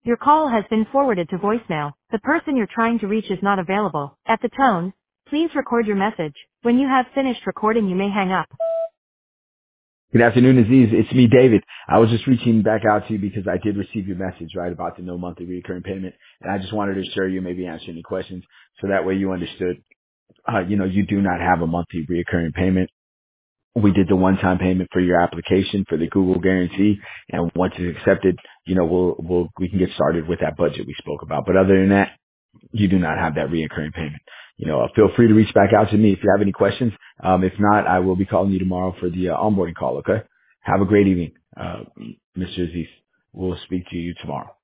Your call has been forwarded to voicemail. The person you're trying to reach is not available. At the tone, please record your message. When you have finished recording, you may hang up. Good afternoon, Aziz. It's me, David. I was just reaching back out to you because I did receive your message, right, about the no monthly recurring payment. And I just wanted to assure you, maybe answer any questions so that way you understood, you do not have a monthly recurring payment. We did the one-time payment for your application for the Google guarantee. And once it's accepted, we can get started with that budget we spoke about. But other than that, you do not have that recurring payment. Feel free to reach back out to me if you have any questions. If not, I will be calling you tomorrow for the onboarding call. Okay. Have a great evening, Mr. Aziz. We'll speak to you tomorrow.